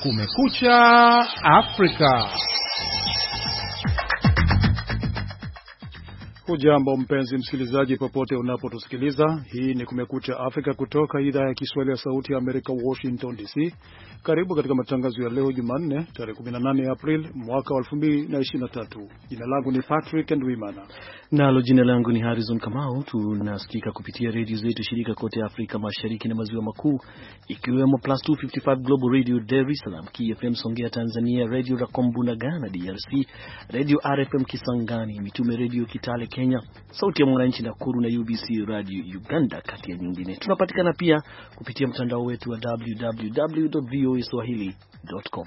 Kumekucha Afrika. Hujambo mpenzi msikilizaji popote unapotusikiliza. Hii ni Kumekucha Afrika kutoka idhaa ya Kiswahili ya Sauti ya Amerika, Washington DC. Karibu katika matangazo ya leo Jumanne, tarehe 18 April mwaka 2023. Jina langu ni Patrick Ndwimana. Nalo jina langu ni Harrison Kamau. Tunasikika kupitia redio zetu shirika kote Afrika Mashariki na Maziwa Makuu, ikiwemo Plus 255 Global Radio Dar es Salaam, KFM Songea Tanzania, Radio Rakombu na Ghana DRC, Radio RFM Kisangani, Mitume Radio Kitale Kenya, Sauti ya Mwananchi Nakuru na UBC Radio Uganda kati ya nyingine. Tunapatikana pia kupitia mtandao wetu wa www.voaswahili.com.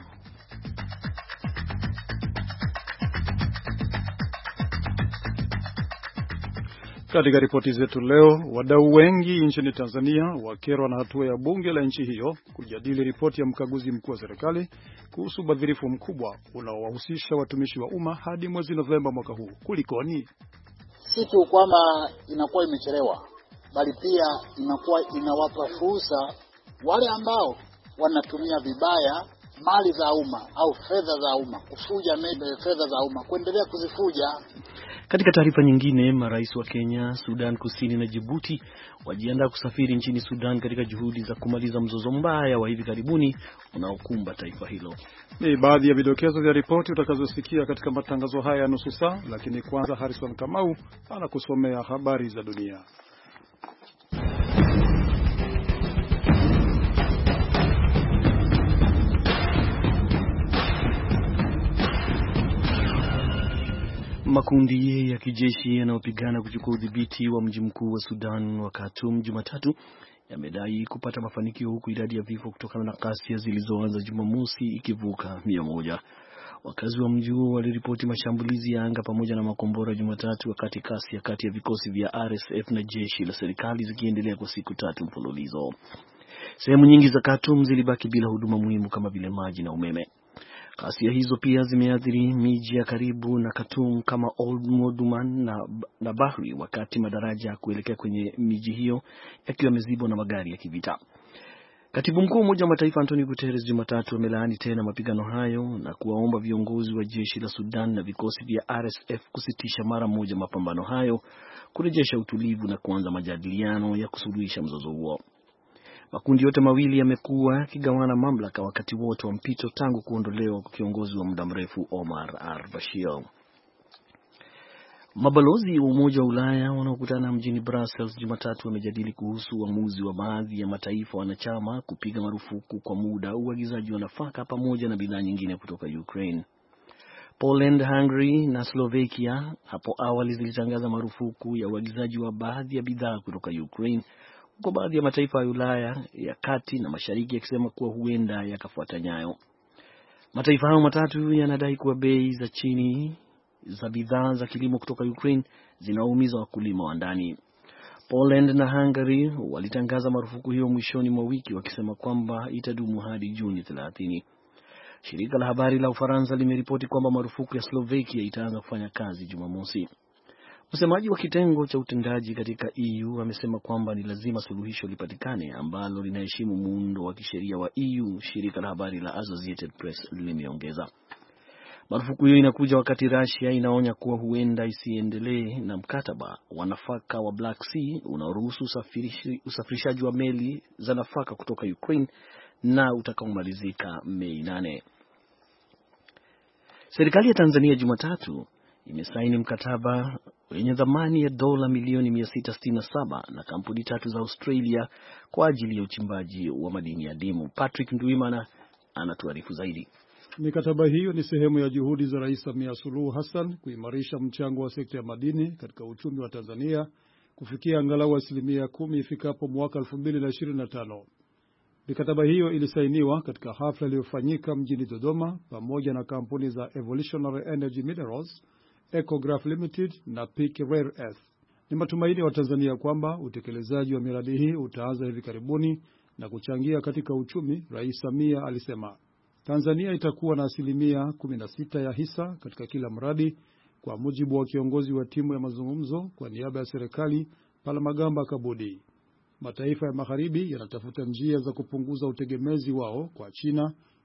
Katika ripoti zetu leo, wadau wengi nchini Tanzania wakerwa na hatua ya bunge la nchi hiyo kujadili ripoti ya mkaguzi mkuu wa serikali kuhusu ubadhirifu mkubwa unaowahusisha watumishi wa umma hadi mwezi Novemba mwaka huu. Kulikoni? Si tu kwamba inakuwa imechelewa, bali pia inakuwa inawapa fursa wale ambao wanatumia vibaya mali za umma au fedha za umma, kufuja fedha za umma, kuendelea kuzifuja. Katika taarifa nyingine, marais wa Kenya, Sudan Kusini na Djibouti wajiandaa kusafiri nchini Sudan katika juhudi za kumaliza mzozo mbaya wa hivi karibuni unaokumba taifa hilo. Ni baadhi ya vidokezo vya ripoti utakazosikia katika matangazo haya ya nusu saa, lakini kwanza Harrison Kamau anakusomea habari za dunia. Makundi ya kijeshi yanayopigana kuchukua udhibiti wa mji mkuu wa Sudan wa Khartoum Jumatatu yamedai kupata mafanikio, huku idadi ya vifo kutokana na ghasia zilizoanza Jumamosi ikivuka 100. Wakazi wa mji huo waliripoti mashambulizi ya anga pamoja na makombora Jumatatu, wakati ghasia kati ya vikosi vya RSF na jeshi la serikali zikiendelea kwa siku 3 mfululizo. Sehemu nyingi za Khartoum zilibaki bila huduma muhimu kama vile maji na umeme. Ghasia hizo pia zimeathiri miji ya karibu na Khartoum kama Old Omdurman na Bahri, wakati madaraja kuelekea kwenye miji hiyo yakiwa yamezibwa na magari ya kivita. Katibu mkuu wa Umoja wa Mataifa Antonio Guterres Jumatatu amelaani tena mapigano hayo na kuwaomba viongozi wa jeshi la Sudan na vikosi vya RSF kusitisha mara moja mapambano hayo, kurejesha utulivu na kuanza majadiliano ya kusuluhisha mzozo huo. Makundi yote mawili yamekuwa yakigawana mamlaka wakati wote wa mpito tangu kuondolewa kwa kiongozi wa muda mrefu Omar al-Bashir. Mabalozi wa Umoja wa Ulaya wanaokutana mjini Brussels Jumatatu wamejadili kuhusu uamuzi wa baadhi ya mataifa wanachama kupiga marufuku kwa muda uagizaji wa nafaka pamoja na bidhaa nyingine kutoka Ukraine. Poland, Hungary na Slovakia hapo awali zilitangaza marufuku ya uagizaji wa baadhi ya bidhaa kutoka Ukraine, kwa baadhi ya mataifa ya Ulaya ya kati na mashariki yakisema kuwa huenda yakafuata nyayo. Mataifa hayo matatu yanadai kuwa bei za chini za bidhaa za kilimo kutoka Ukraine zinaumiza wakulima wa ndani. Poland na Hungary walitangaza marufuku hiyo mwishoni mwa wiki, wakisema kwamba itadumu hadi Juni 30. Shirika la habari la Ufaransa limeripoti kwamba marufuku ya Slovakia itaanza kufanya kazi Jumamosi. Msemaji wa kitengo cha utendaji katika EU amesema kwamba ni lazima suluhisho lipatikane ambalo linaheshimu muundo wa kisheria wa EU, shirika la habari la Associated Press limeongeza. Marufuku hiyo inakuja wakati Russia inaonya kuwa huenda isiendelee na mkataba wa nafaka wa Black Sea unaoruhusu usafirishaji wa meli za nafaka kutoka Ukraine na utakaomalizika Mei 8. Serikali ya Tanzania Jumatatu imesaini mkataba wenye thamani ya dola milioni 667 na kampuni 3 za Australia kwa ajili ya uchimbaji wa madini adimu. Patrick Ndwimana anatuarifu zaidi. Mikataba hiyo ni sehemu ya juhudi za Rais Samia Suluhu Hassan kuimarisha mchango wa sekta ya madini katika uchumi wa Tanzania kufikia angalau 10% ifikapo mwaka 2025. Mikataba hiyo ilisainiwa katika hafla iliyofanyika mjini Dodoma pamoja na kampuni za Evolutionary Energy Minerals, Ecograph Limited na Peak Rare Earth. Ni matumaini wa Tanzania kwamba utekelezaji wa miradi hii utaanza hivi karibuni na kuchangia katika uchumi, Rais Samia alisema. Tanzania itakuwa na 16% ya hisa katika kila mradi, kwa mujibu wa kiongozi wa timu ya mazungumzo kwa niaba ya serikali, Palamagamba Kabudi. Mataifa ya magharibi yanatafuta njia za kupunguza utegemezi wao kwa China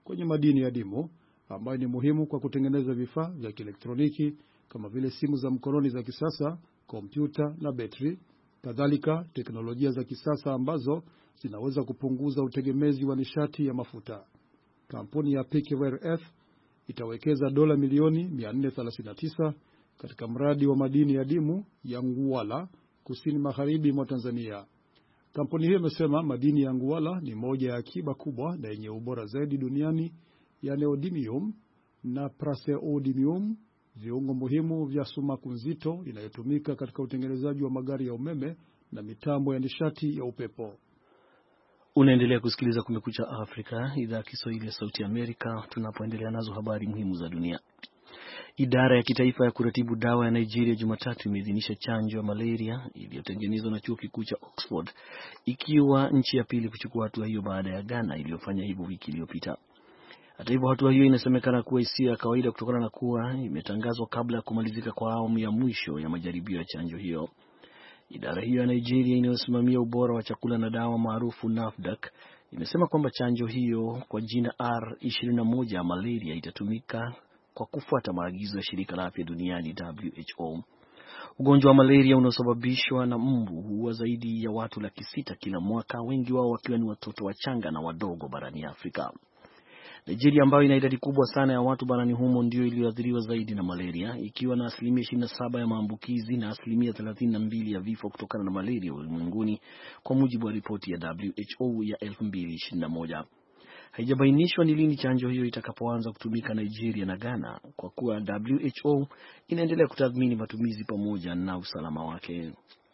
kwenye madini ya dimu ambayo ni muhimu kwa kutengeneza vifaa vya kielektroniki kama vile simu za mkononi za kisasa, kompyuta na betri, kadhalika teknolojia za kisasa ambazo zinaweza kupunguza utegemezi wa nishati ya mafuta. Kampuni ya Peak Rare Earth itawekeza dola milioni 439 katika mradi wa madini ya dimu ya Nguwala, kusini magharibi mwa Tanzania. Kampuni hiyo imesema madini ya Nguwala ni moja ya akiba kubwa na yenye ubora zaidi duniani ya neodymium na praseodymium, viungo muhimu vya sumaku nzito inayotumika katika utengenezaji wa magari ya umeme na mitambo ya nishati ya upepo. Unaendelea kusikiliza Kumekucha Afrika, idhaa ya Kiswahili ya Sauti ya Amerika, tunapoendelea nazo habari muhimu za dunia. Idara ya kitaifa ya kuratibu dawa ya Nigeria Jumatatu imeidhinisha chanjo ya malaria iliyotengenezwa na chuo kikuu cha Oxford, ikiwa nchi ya pili kuchukua hatua hiyo baada ya Ghana iliyofanya hivyo wiki iliyopita. Hata hivyo, hatua hiyo inasemekana kuwa isiyo ya kawaida kutokana na kuwa imetangazwa kabla ya kumalizika kwa awamu ya mwisho ya majaribio ya chanjo hiyo. Idara hiyo ya Nigeria inayosimamia ubora wa chakula na dawa maarufu NAFDAC imesema kwamba chanjo hiyo kwa jina R21 ya malaria itatumika kwa kufuata maagizo ya shirika la afya duniani WHO. Ugonjwa wa malaria unaosababishwa na mbu huua zaidi ya watu 600,000 kila mwaka, wengi wao wakiwa ni watoto wachanga na wadogo barani Afrika. Nigeria, ambayo ina idadi kubwa sana ya watu barani humo, ndio iliyoathiriwa zaidi na malaria, ikiwa na asilimia 27 ya maambukizi na asilimia 32 ya vifo kutokana na malaria ulimwenguni, kwa mujibu wa ripoti ya WHO ya 2021. Haijabainishwa ni lini chanjo hiyo itakapoanza kutumika Nigeria na Ghana, kwa kuwa WHO inaendelea kutathmini matumizi pamoja na usalama wake.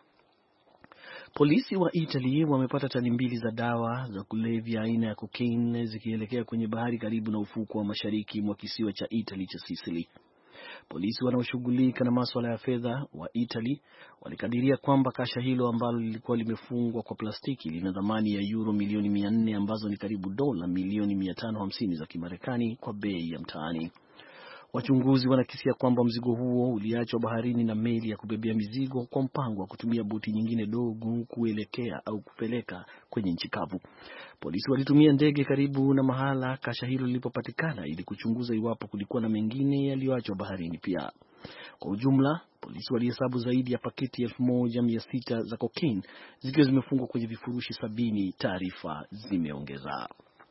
Polisi wa Italy wamepata tani 2 za dawa za kulevya aina ya cocaine zikielekea kwenye bahari karibu na ufuko wa mashariki mwa kisiwa cha Italy cha Sicily. Polisi wanaoshughulika na masuala ya fedha wa Italy walikadiria kwamba kasha hilo ambalo lilikuwa limefungwa kwa plastiki lina thamani ya euro milioni 400, ambazo ni karibu dola milioni 550 za Kimarekani kwa bei ya mtaani. Wachunguzi wanakisia kwamba mzigo huo uliachwa baharini na meli ya kubebea mizigo kwa mpango wa kutumia boti nyingine dogo kuelekea au kupeleka kwenye nchi kavu. Polisi walitumia ndege karibu na mahala kasha hilo lilipopatikana ili kuchunguza iwapo kulikuwa na mengine yaliyoachwa baharini pia. Kwa ujumla, polisi walihesabu zaidi ya paketi 1600 za cocaine zikiwa zimefungwa kwenye vifurushi 70, taarifa zimeongeza.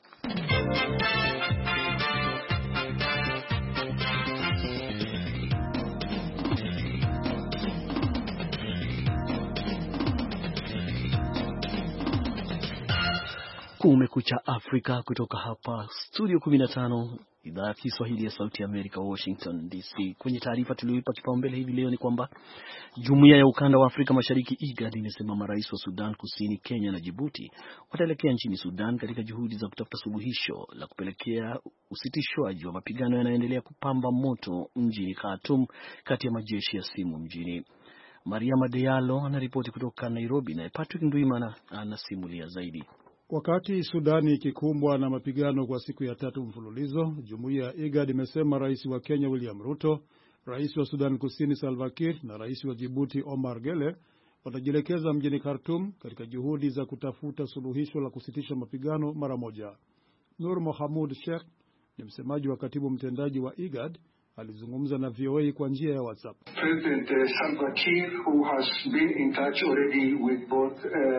Kumekucha Afrika kutoka hapa studio 15 idhaa ya Kiswahili ya Sauti ya Amerika, Washington DC. Kwenye taarifa tuliyoipa kipaumbele hivi leo ni kwamba Jumuiya ya Ukanda wa Afrika Mashariki IGAD imesema marais wa Sudan Kusini, Kenya na Djibouti wataelekea nchini Sudan katika juhudi za kutafuta suluhisho la kupelekea usitishwaji wa mapigano yanayoendelea kupamba moto mjini Khartoum kati ya majeshi ya simu mjini. Mariama Diallo anaripoti kutoka Nairobi na Patrick Ndwimana anasimulia zaidi. Wakati Sudani ikikumbwa na mapigano kwa siku ya 3 mfululizo, Jumuiya ya IGAD imesema rais wa Kenya William Ruto, rais wa Sudan Kusini Salva Kiir na rais wa Djibouti Omar Gele watajielekeza mjini Khartoum katika juhudi za kutafuta suluhisho la kusitisha mapigano mara moja. Nur Mohamud Sheikh ni msemaji wa katibu mtendaji wa IGAD, alizungumza na VOA kwa njia ya WhatsApp. President Salva Kiir, who has been in touch already with both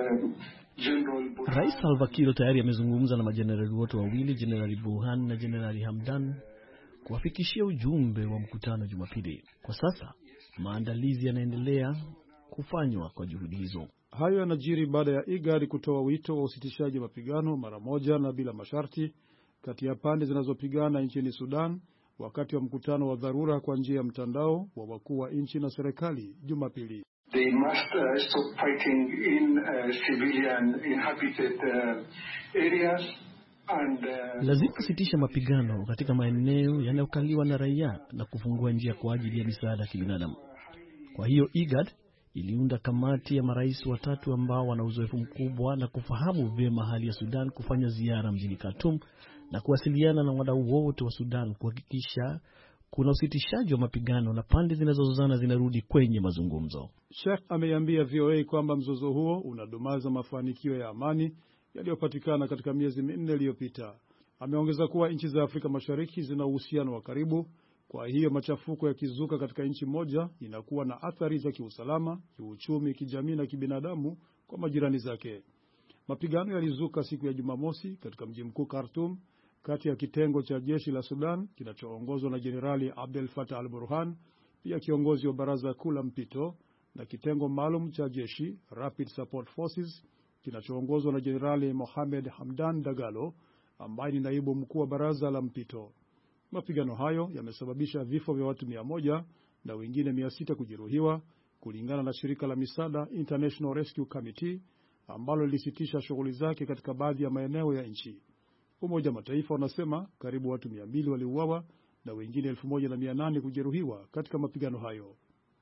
Rais Salva Kiir tayari amezungumza na majenerali wote wawili, Jenerali Burhan na Jenerali Hamdan, kuwafikishia ujumbe wa mkutano Jumapili. Kwa sasa maandalizi yanaendelea kufanywa kwa juhudi hizo. Hayo yanajiri baada ya IGAD kutoa wito wa usitishaji mapigano mara moja na bila masharti kati ya pande zinazopigana nchini Sudan wakati wa mkutano wa dharura kwa njia ya mtandao wa wakuu wa nchi na serikali Jumapili. They must stop fighting in civilian inhabited areas and lazima kusitisha mapigano katika maeneo yanayokaliwa na raia na kufungua njia kwa ajili ya misaada ya kibinadamu. Kwa hiyo IGAD iliunda kamati ya marais watatu ambao wana uzoefu mkubwa na kufahamu vyema hali ya Sudan kufanya ziara mjini Khartoum na kuwasiliana na wadau wote wa Sudan kuhakikisha kuna usitishaji wa mapigano na pande zinazozozana zinarudi kwenye mazungumzo. Sheikh ameiambia VOA kwamba mzozo huo unadumaza mafanikio ya amani yaliyopatikana katika miezi 4 iliyopita. Ameongeza kuwa nchi za Afrika Mashariki zina uhusiano wa karibu, kwa hiyo machafuko yakizuka katika nchi moja inakuwa na athari za kiusalama, kiuchumi, kijamii na kibinadamu kwa majirani zake. Mapigano yalizuka siku ya Jumamosi katika mji mkuu Khartoum kati ya kitengo cha jeshi la Sudan kinachoongozwa na Jenerali Abdel Fattah al-Burhan, pia kiongozi wa baraza kuu la mpito, na kitengo maalum cha jeshi Rapid Support Forces kinachoongozwa na Jenerali Mohamed Hamdan Dagalo, ambaye ni naibu mkuu wa baraza la mpito. Mapigano hayo yamesababisha vifo vya watu 100 na wengine 600 kujeruhiwa, kulingana na shirika la misaada International Rescue Committee ambalo lilisitisha shughuli zake katika baadhi ya maeneo ya nchi. Umoja wa Mataifa unasema karibu watu 200 waliuawa na wengine 1800 kujeruhiwa katika mapigano hayo.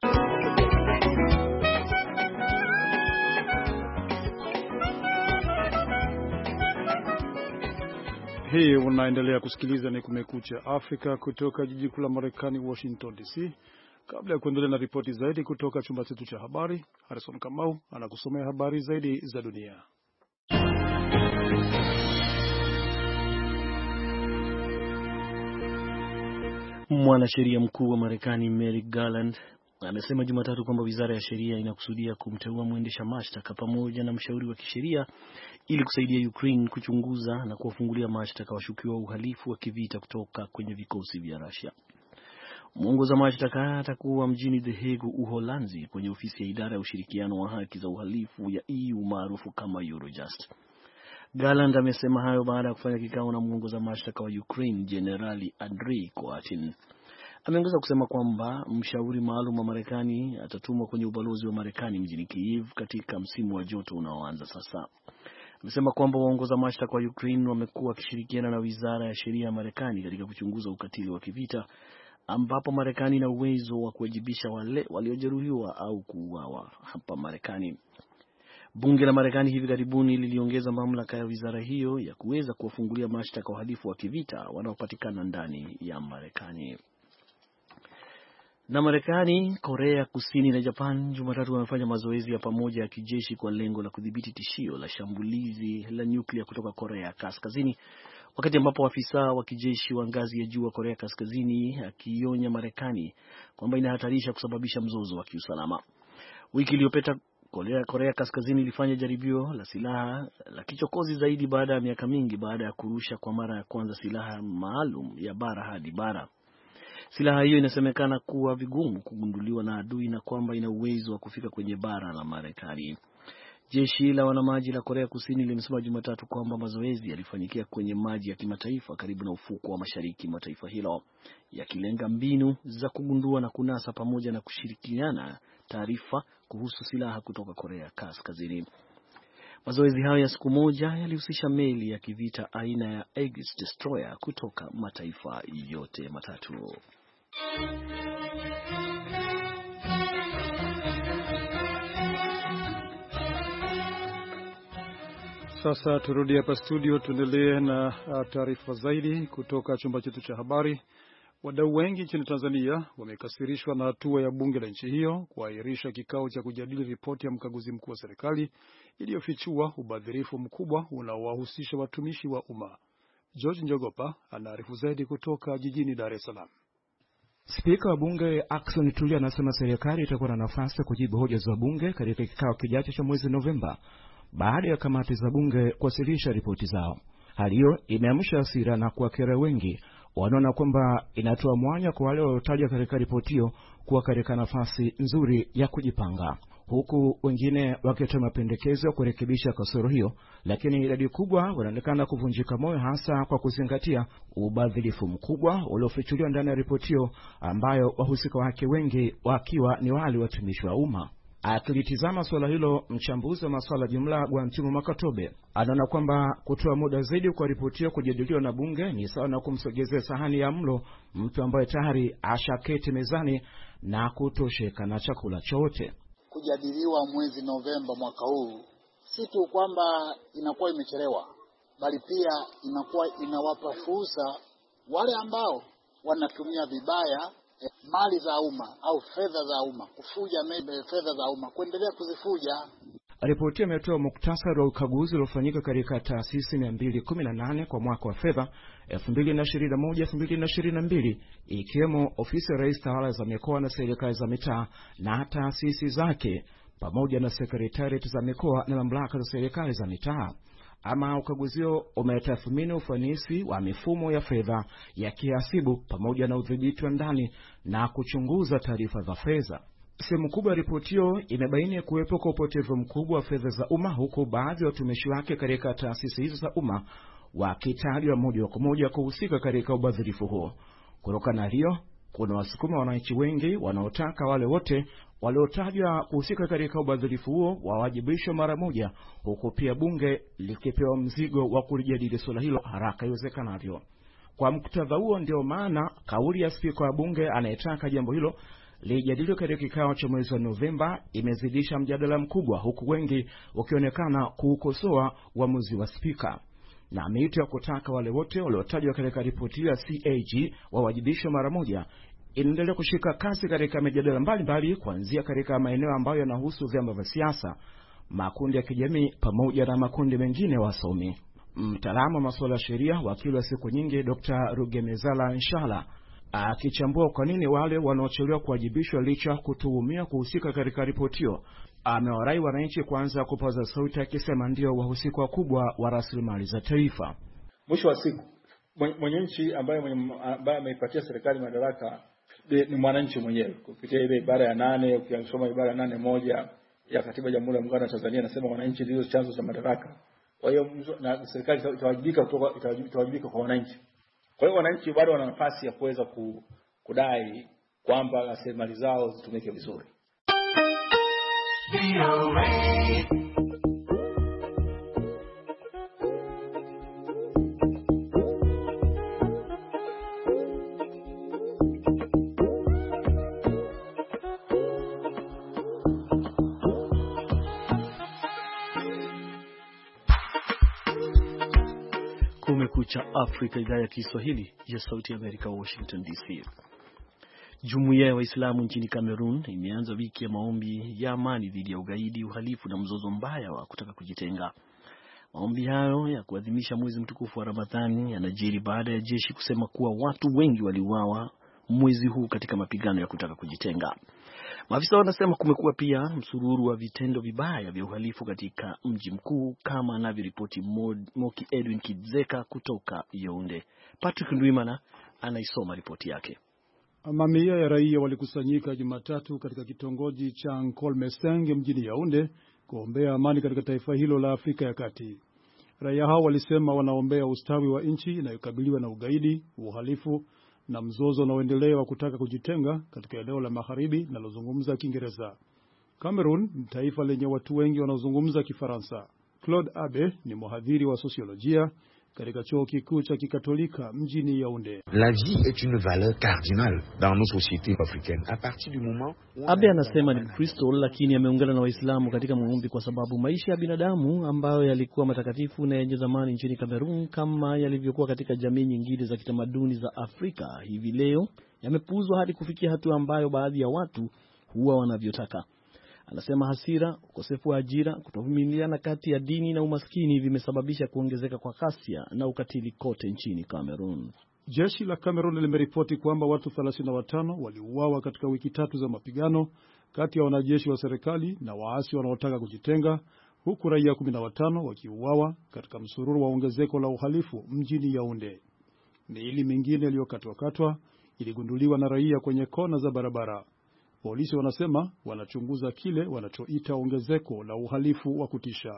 Hii unaendelea kusikiliza ni Kumekucha Afrika kutoka jiji kuu la Marekani, Washington DC. Kabla ya kuendelea na ripoti zaidi kutoka chumba chetu cha habari, Harrison Kamau anakusomea habari zaidi za dunia. Mwanasheria mkuu wa Marekani Merrick Garland amesema Jumatatu kwamba wizara ya sheria inakusudia kumteua mwendesha mashtaka pamoja na mshauri wa kisheria ili kusaidia Ukraine kuchunguza na kuwafungulia mashtaka washukiwa uhalifu wa kivita kutoka kwenye vikosi vya Russia. Mwongoza mashtaka atakuwa mjini The Hague, Uholanzi, kwenye ofisi ya idara ya ushirikiano wa haki za uhalifu ya EU maarufu kama Eurojust. Garland amesema hayo baada ya kufanya kikao na mwongoza mashtaka wa Ukraine Jenerali Andriy Koatin. Ameongeza kusema kwamba mshauri maalum wa Marekani atatumwa kwenye ubalozi wa Marekani mjini Kyiv katika msimu wa joto unaoanza sasa. Amesema kwamba waongoza mashtaka wa Ukraine wamekuwa wakishirikiana na wizara ya sheria ya Marekani katika kuchunguza ukatili wa kivita, ambapo Marekani ina uwezo wa kuwajibisha wale waliojeruhiwa au kuuawa hapa Marekani. Bunge la Marekani hivi karibuni liliongeza mamlaka ya wizara hiyo ya kuweza kuwafungulia mashtaka wahalifu wa kivita wanaopatikana ndani ya Marekani. Na Marekani, Korea Kusini na Japan Jumatatu wamefanya mazoezi ya pamoja ya kijeshi kwa lengo la kudhibiti tishio la shambulizi la nyuklia kutoka Korea Kaskazini, wakati ambapo afisa wa kijeshi wa ngazi ya juu wa Korea Kaskazini akionya Marekani kwamba inahatarisha kusababisha mzozo wa kiusalama. Wiki iliyopita Korea Kaskazini ilifanya jaribio la silaha la kichokozi zaidi baada ya miaka mingi baada ya kurusha kwa mara ya kwanza silaha maalum ya bara hadi bara. Silaha hiyo inasemekana kuwa vigumu kugunduliwa na adui na kwamba ina uwezo wa kufika kwenye bara la Marekani. Jeshi la wanamaji la Korea Kusini limesema Jumatatu kwamba mazoezi yalifanyikia kwenye maji ya kimataifa karibu na ufuko wa mashariki mwa taifa hilo, yakilenga mbinu za kugundua na kunasa pamoja na kushirikiana taarifa kuhusu silaha kutoka Korea Kaskazini. Mazoezi hayo ya siku moja yalihusisha meli ya kivita aina ya Aegis Destroyer kutoka mataifa yote matatu. Sasa turudi hapa studio, tuendelee na taarifa zaidi kutoka chumba chetu cha habari. Wadau wengi nchini Tanzania wamekasirishwa na hatua ya bunge la nchi hiyo kuahirisha kikao cha kujadili ripoti ya mkaguzi mkuu wa serikali iliyofichua ubadhirifu mkubwa unaowahusisha watumishi wa umma. George Njogopa anaarifu zaidi kutoka jijini Dar es Salaam. Spika wa bunge Ackson Tulia anasema serikali itakuwa na nafasi ya kujibu hoja za bunge katika kikao kijacho cha mwezi Novemba baada ya kamati za bunge kuwasilisha ripoti zao. Hali hiyo imeamsha hasira na kuwakera wengi wanaona kwamba inatoa mwanya kwa wale waliotajwa katika ripoti hiyo kuwa katika nafasi nzuri ya kujipanga, huku wengine wakitoa mapendekezo ya kurekebisha kasoro hiyo, lakini idadi kubwa wanaonekana kuvunjika moyo, hasa kwa kuzingatia ubadhilifu mkubwa uliofichuliwa ndani ya ripoti hiyo ambayo wahusika wake wengi wakiwa ni wale watumishi wa umma. Akilitizama swala hilo, mchambuzi wa masuala jumla Gwantimo Makatobe anaona kwamba kutoa muda zaidi kwa ripoti hiyo kujadiliwa na bunge ni sawa na kumsogezea sahani ya mlo mtu ambaye tayari ashaketi mezani na kutosheka na chakula chote. Kujadiliwa mwezi Novemba mwaka huu si tu kwamba inakuwa imechelewa, bali pia inakuwa inawapa fursa wale ambao wanatumia vibaya mali za umma au fedha za umma, kufuja fedha za umma, kuendelea kuzifuja. Ripoti imetoa muktasari wa ukaguzi uliofanyika katika taasisi 218 kwa mwaka wa fedha 2021-2022, ikiwemo ofisi ya rais, tawala za mikoa na serikali za mitaa na taasisi zake, pamoja na sekretarieti za mikoa na mamlaka za serikali za mitaa. Ama ukaguzi huo umetathmini ufanisi wa mifumo ya fedha ya kihasibu pamoja na udhibiti wa ndani na kuchunguza taarifa za fedha. Sehemu kubwa ya ripoti hiyo imebaini kuwepo kwa upotevu mkubwa wa fedha za umma, huku baadhi ya watumishi wake katika taasisi hizo za umma wakitajwa moja kwa moja kuhusika katika ubadhirifu huo. Kutokana na hiyo, kuna wasukuma wananchi wengi wanaotaka wale wote waliotajwa kuhusika katika ubadhirifu huo wawajibishwe mara moja, huku pia bunge likipewa mzigo wa kulijadili suala hilo haraka iwezekanavyo. Kwa muktadha huo, ndio maana kauli ya spika wa bunge anayetaka jambo hilo lijadiliwe katika kikao cha mwezi wa Novemba imezidisha mjadala mkubwa, huku wengi wakionekana kuukosoa uamuzi wa spika. Na miito ya kutaka wale wote waliotajwa katika ripoti ya CAG wawajibishwe mara moja inaendelea kushika kasi katika mijadala mbalimbali, kuanzia katika maeneo ambayo yanahusu vyama vya siasa, makundi ya kijamii pamoja na makundi mengine wasomi. Mtaalamu wa masuala ya sheria, wakili wa siku nyingi, Dr. Rugemezala Nshala, akichambua kwa nini wale wanaochelewa kuwajibishwa licha kutuhumiwa kuhusika katika ripoti hiyo, amewarai wananchi kuanza kupaza sauti, akisema ndio wahusika wakubwa wa rasilimali za taifa. Mwisho wa siku mwenye nchi ambaye ameipatia serikali madaraka ni mwananchi mwenyewe kupitia ile ibara ya 8. Ukisoma ibara ya 8(1) ya Katiba ya Jamhuri ya Muungano wa Tanzania inasema wananchi ndio chanzo cha madaraka. Kwa hiyo na serikali itawajibika kwa wananchi. Kwa hiyo wananchi bado wana nafasi ya kuweza kudai kwamba rasilimali zao zitumike vizuri. Kumekucha Afrika, idhaa ya Kiswahili ya Sauti ya Amerika, Washington DC. Jumuiya ya Waislamu nchini Cameroon imeanza wiki ya maombi ya amani dhidi ya ugaidi, uhalifu na mzozo mbaya wa kutaka kujitenga. Maombi hayo ya kuadhimisha mwezi mtukufu wa Ramadhani yanajiri baada ya jeshi kusema kuwa watu wengi waliuawa mwezi huu katika mapigano ya kutaka kujitenga. Maafisa wanasema kumekuwa pia msururu wa vitendo vibaya vya uhalifu katika mji mkuu, kama anavyoripoti Moki Edwin Kidzeka kutoka Yaounde. Patrick Ndwimana anaisoma ripoti yake. Mamia ya raia walikusanyika Jumatatu katika kitongoji cha Nkolmeseng mjini Yaounde kuombea amani katika taifa hilo la Afrika ya Kati. Raia hao walisema wanaombea ustawi wa nchi inayokabiliwa na ugaidi, uhalifu na mzozo unaoendelea wa kutaka kujitenga katika eneo la magharibi linalozungumza Kiingereza. Cameroon ni taifa lenye watu wengi wanaozungumza Kifaransa. Claude Abe ni mhadhiri wa sosiolojia katika chuo kikuu cha Kikatolika mjini Yaounde. La vie est une valeur cardinale dans nos sociétés africaines. À partir du moment Abe anasema ni Mkristo, lakini ameungana na Waislamu katika maombi kwa sababu maisha ya binadamu ambayo yalikuwa matakatifu na yenye zamani nchini Cameroon, kama yalivyokuwa katika jamii nyingine za kitamaduni za Afrika, hivi leo yamepuuzwa hadi kufikia hatua ambayo baadhi ya watu huwa wanavyotaka. Anasema hasira, ukosefu wa ajira, kutovumiliana kati ya dini na umaskini vimesababisha kuongezeka kwa ghasia na ukatili kote nchini Cameroon. Jeshi la Cameroon limeripoti kwamba watu 35 waliuawa katika wiki 3 za mapigano kati ya wanajeshi wa serikali na waasi wanaotaka kujitenga, huku raia 15 wakiuawa katika msururu wa ongezeko la uhalifu mjini Yaounde. Miili mingine iliyokatwa iligunduliwa na raia kwenye kona za barabara. Polisi wanasema wanachunguza kile wanachoita ongezeko la uhalifu wa kutisha.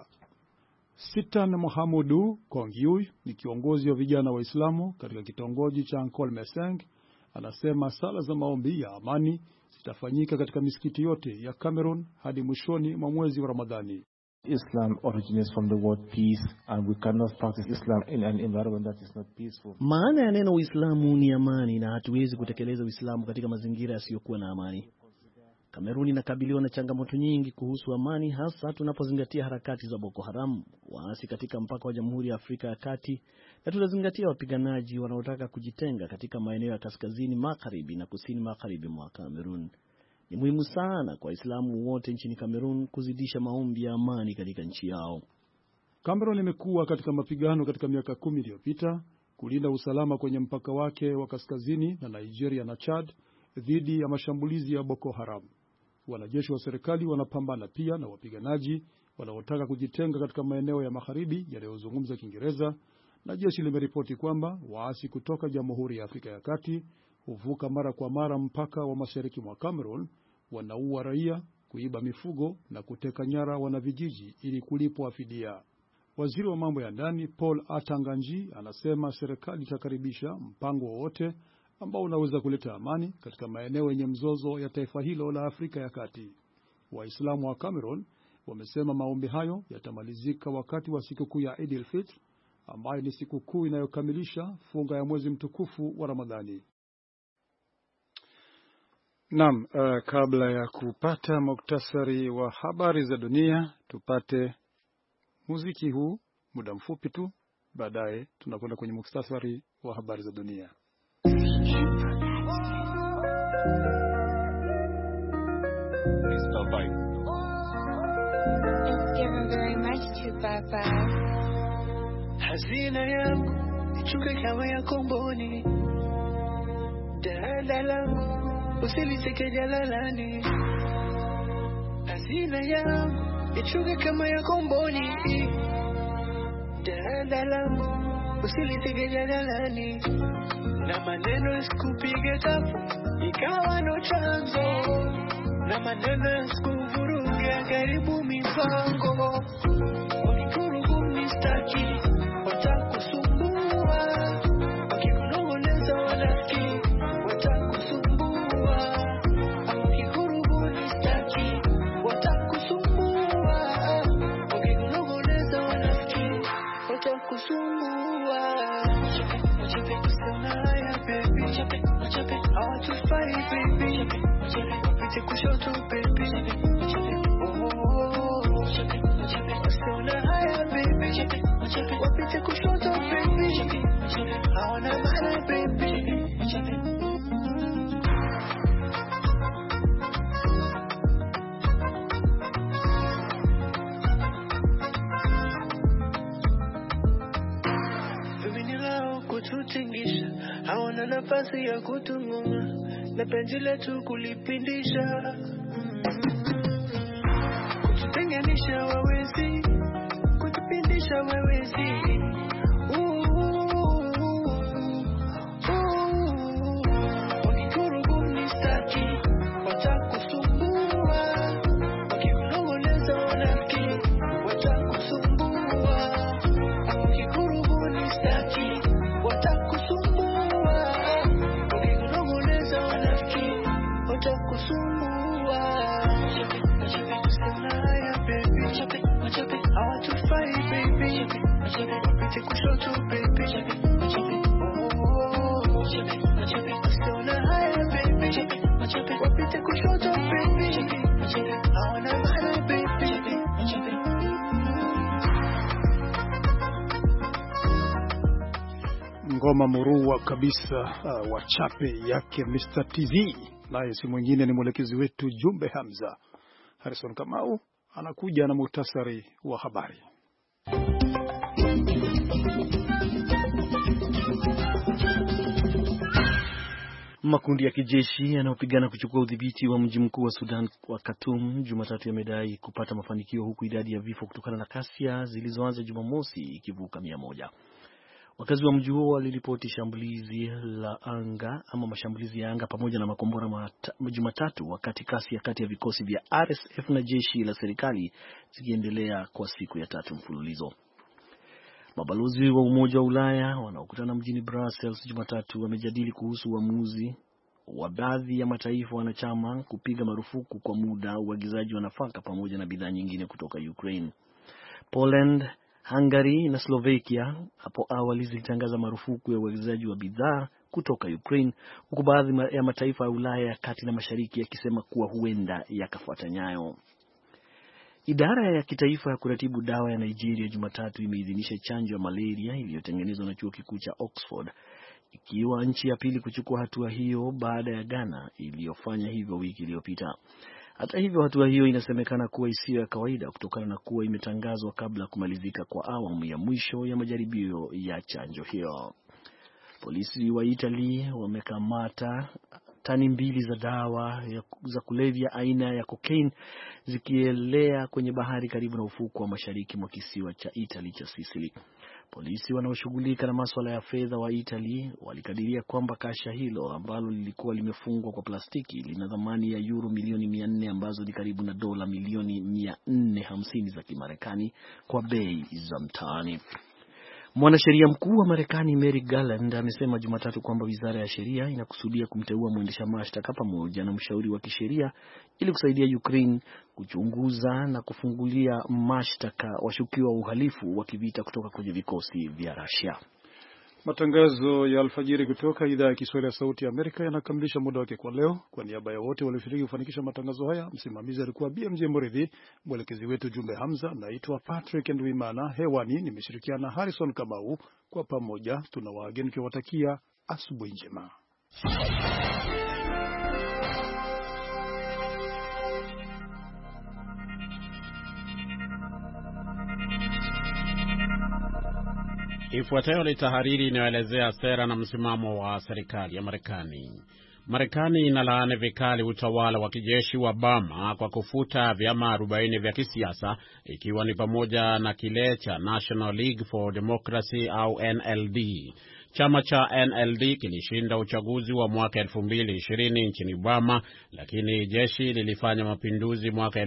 Sitan Mohamudou Kongiui ni kiongozi wa vijana Waislamu katika kitongoji cha Nkolmeseng. Anasema sala za maombi ya amani zitafanyika katika misikiti yote ya Cameroon hadi mwishoni mwa mwezi wa Ramadhani. Islam originates from the word peace, and we cannot practice Islam in an environment that is not peaceful. Maana ya neno Uislamu ni amani, na hatuwezi kutekeleza Uislamu katika mazingira yasiyokuwa na amani. Kameruni inakabiliwa na changamoto nyingi kuhusu amani, hasa tunapozingatia harakati za Boko Haram, waasi katika mpaka wa Jamhuri ya Afrika ya Kati, na tunazingatia wapiganaji wanaotaka kujitenga katika maeneo ya kaskazini magharibi na kusini magharibi mwa Kamerun. Ni muhimu sana kwa Waislamu wote nchini Cameroon kuzidisha maombi ya amani katika nchi yao. Cameroon imekuwa katika mapigano katika miaka 10 iliyopita kulinda usalama kwenye mpaka wake wa kaskazini na Nigeria na Chad dhidi ya mashambulizi ya Boko Haram. Wanajeshi wa serikali wanapambana pia na wapiganaji wanaotaka kujitenga katika maeneo ya magharibi yanayozungumza Kiingereza, na jeshi limeripoti kwamba waasi kutoka Jamhuri ya Afrika ya Kati huvuka mara kwa mara mpaka wa mashariki mwa Cameroon, wanaua raia, kuiba mifugo na kuteka nyara wanavijiji ili kulipwa fidia. Waziri wa mambo ya ndani Paul Atanganji anasema serikali itakaribisha mpango wowote ambao unaweza kuleta amani katika maeneo yenye mzozo ya taifa hilo la Afrika ya Kati. Waislamu wa Cameroon wamesema maombi hayo yatamalizika wakati wa sikukuu ya Eid al-Fitr, ambayo ni sikukuu inayokamilisha funga ya mwezi mtukufu wa Ramadhani. Naam, kabla ya kupata muktasari wa habari za dunia, tupate muziki huu muda mfupi tu, baadaye tunakwenda kwenye muktasari wa habari za dunia. Hazina yangu ichuke kama ya komboni, dada langu usiliteke jalalani. Hazina yangu ichuke kama ya komboni, dada langu usiliteke jalalani. Na maneno sikupige tafu ikawa no chanzo, na maneno sikuvurugia karibu mipango. Unikurubu mistaki watakusumbua, wakikunong'oneza wanafiki watakusumbua. Unikurubu mistaki watakusumbua, wakikunong'oneza wanafiki watakusumbua. Machape kusema haya baby, I want to fight baby, wapite kushoto baby, kusema haya baby, wapite kushoto baby, hawana maana baby. Kututingisha, hawana nafasi ya kutung'ung'a, na penzi letu kulipindisha. Kututenganisha wawezi, kutupindisha wawezi. Wakikurubu mistaki watakusumbua, wakikunong'oneza wanafiki watakusumbua. Wakikurubu mistaki watakusumbua, wakikunong'oneza wanafiki watakusumbua. Kusema haya baby, I want to fight baby, wapite kushoto baby, kusema haya baby, wapite kushoto baby, hawana maana baby. Ngoma murua kabisa, wachape yake Mr. TZ. Naye si mwingine ni mwelekezi wetu Jumbe Hamza. Harrison Kamau anakuja na muhtasari wa habari. Makundi ya kijeshi yanayopigana kuchukua udhibiti wa mji mkuu wa Sudan wa Khartoum Jumatatu yamedai kupata mafanikio, huku idadi ya vifo kutokana na ghasia zilizoanza Jumamosi ikivuka 100. Wakazi wa mji huo waliripoti shambulizi la anga ama mashambulizi ya anga pamoja na makombora Jumatatu, wakati kasi kati ya vikosi vya RSF na jeshi la serikali zikiendelea kwa siku ya 3 mfululizo. Mabalozi wa Umoja wa Ulaya wanaokutana mjini Brussels Jumatatu wamejadili kuhusu uamuzi wa baadhi ya mataifa wanachama kupiga marufuku kwa muda uagizaji wa nafaka pamoja na bidhaa nyingine kutoka Ukraine. Poland, Hungary na Slovakia hapo awali zilitangaza marufuku ya uagizaji wa bidhaa kutoka Ukraine, huku baadhi ya mataifa ya Ulaya ya kati na mashariki yakisema kuwa huenda yakafuata nyayo. Idara ya kitaifa ya kuratibu dawa ya Nigeria Jumatatu imeidhinisha chanjo ya malaria iliyotengenezwa na chuo kikuu cha Oxford ikiwa nchi ya pili kuchukua hatua hiyo baada ya Ghana iliyofanya hivyo wiki iliyopita. Hata hivyo, hatua hiyo inasemekana kuwa isiyo ya kawaida kutokana na kuwa imetangazwa kabla ya kumalizika kwa awamu ya mwisho ya majaribio ya chanjo hiyo. Polisi wa Italy wamekamata tani 2 za dawa za kulevya aina ya cocaine zikielea kwenye bahari karibu na ufuko wa mashariki mwa kisiwa cha Italy cha Sicily. Polisi wanaoshughulika na masuala ya fedha wa Italy walikadiria kwamba kasha hilo ambalo lilikuwa limefungwa kwa plastiki lina thamani ya euro milioni 400 ambazo ni karibu na dola milioni 450 za Kimarekani kwa bei za mtaani. Mwanasheria mkuu wa Marekani Merrick Garland amesema Jumatatu kwamba Wizara ya Sheria inakusudia kumteua mwendesha mashtaka pamoja na mshauri wa kisheria ili kusaidia Ukraine kuchunguza na kufungulia mashtaka washukiwa wa uhalifu wa kivita kutoka kwenye vikosi vya Russia. Matangazo ya alfajiri kutoka idhaa ya Kiswahili ya Sauti ya Amerika yanakamilisha muda wake kwa leo. Kwa niaba ya wote walioshiriki kufanikisha matangazo haya, msimamizi alikuwa BMJ Moridhi, mwelekezi wetu Jumbe Hamza, naitwa Patrick Ndwimana. Hewani nimeshirikiana Harrison Kamau. Kwa pamoja tunawaageni tukiwatakia asubuhi njema. Ifuatayo ni tahariri inayoelezea sera na msimamo wa serikali ya Marekani. Marekani inalaani vikali utawala wa kijeshi wa Burma kwa kufuta vyama 40 vya kisiasa, ikiwa ni pamoja na kile cha National League for Democracy au NLD. Chama cha NLD kilishinda uchaguzi wa mwaka 2020 nchini Burma, lakini jeshi lilifanya mapinduzi mwaka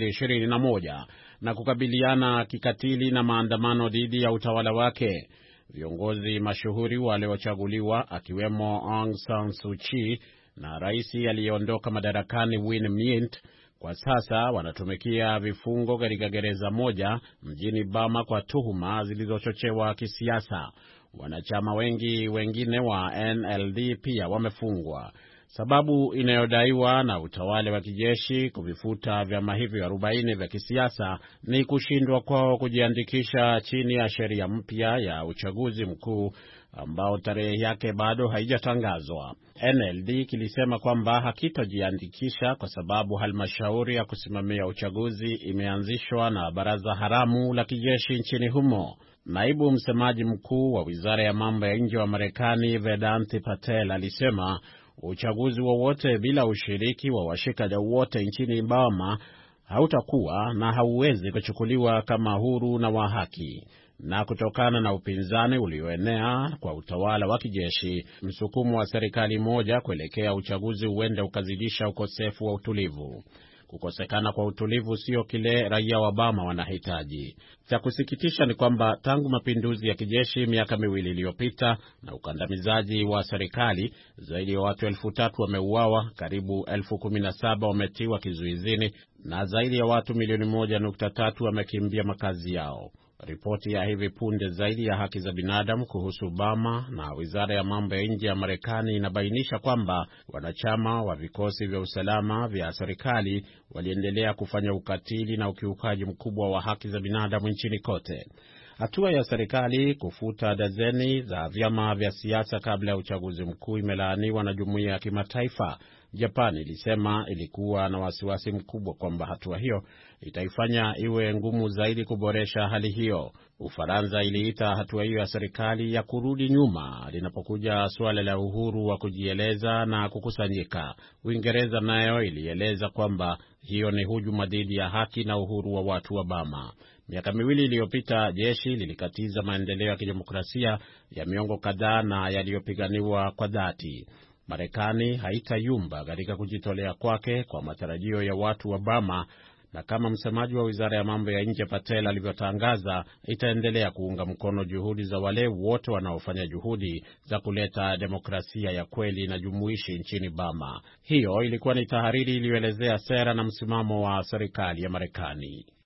2021 na kukabiliana kikatili na maandamano dhidi ya utawala wake. Viongozi mashuhuri waliochaguliwa akiwemo Aung San Suu Kyi na rais aliyeondoka madarakani Win Myint kwa sasa wanatumikia vifungo katika gereza moja mjini Burma kwa tuhuma zilizochochewa kisiasa. Wanachama wengi wengine wa NLD pia wamefungwa. Sababu inayodaiwa na utawala wa kijeshi kuvifuta vyama hivyo 40 vya kisiasa ni kushindwa kwao kujiandikisha chini ya sheria mpya ya uchaguzi mkuu ambao tarehe yake bado haijatangazwa. NLD kilisema kwamba hakitojiandikisha kwa sababu halmashauri ya kusimamia uchaguzi imeanzishwa na baraza haramu la kijeshi nchini humo. Naibu msemaji mkuu wa Wizara ya Mambo ya Nje wa Marekani Vedanti Patel alisema uchaguzi wowote bila ushiriki wa washikadau wote nchini Burma hautakuwa na hauwezi kuchukuliwa kama huru na wa haki. Na kutokana na upinzani ulioenea kwa utawala wa kijeshi, msukumo wa serikali moja kuelekea uchaguzi huenda ukazidisha ukosefu wa utulivu. Kukosekana kwa utulivu sio kile raia wa Burma wanahitaji. Cha kusikitisha ni kwamba tangu mapinduzi ya kijeshi miaka 2 iliyopita na ukandamizaji wa serikali, zaidi ya watu 3,000 wameuawa, karibu 17,000 wametiwa kizuizini na zaidi ya watu milioni 1.3 wamekimbia makazi yao. Ripoti ya hivi punde zaidi ya haki za binadamu kuhusu Burma na Wizara ya Mambo ya Nje ya Marekani inabainisha kwamba wanachama wa vikosi vya usalama vya serikali waliendelea kufanya ukatili na ukiukaji mkubwa wa haki za binadamu nchini kote. Hatua ya serikali kufuta dazeni za vyama vya siasa kabla ya uchaguzi mkuu imelaaniwa na jumuiya ya kimataifa. Japan ilisema ilikuwa na wasiwasi mkubwa kwamba hatua hiyo itaifanya iwe ngumu zaidi kuboresha hali hiyo. Ufaransa iliita hatua hiyo ya serikali ya kurudi nyuma linapokuja suala la uhuru wa kujieleza na kukusanyika. Uingereza nayo ilieleza kwamba hiyo ni hujuma dhidi ya haki na uhuru wa watu wa Burma. Miaka 2 iliyopita jeshi lilikatiza maendeleo ya kidemokrasia ya miongo kadhaa na yaliyopiganiwa kwa dhati. Marekani haitayumba katika kujitolea kwake kwa matarajio ya watu wa Burma, na kama msemaji wa Wizara ya Mambo ya Nje Patel alivyotangaza, itaendelea kuunga mkono juhudi za wale wote wanaofanya juhudi za kuleta demokrasia ya kweli na jumuishi nchini Burma. Hiyo ilikuwa ni tahariri iliyoelezea sera na msimamo wa serikali ya Marekani.